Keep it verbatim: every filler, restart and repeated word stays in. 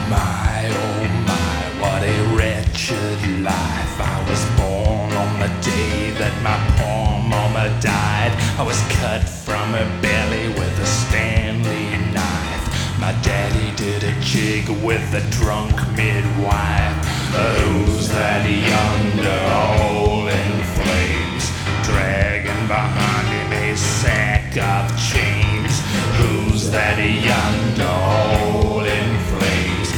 My, oh my, what a wretched life. I was born on the day that my poor mama died. I was cut from her belly with a Stanley knife. My daddy did a jig with a drunk midwife. Who's that yonder all in flames, dragging behind him a sack of chains? Who's that yonder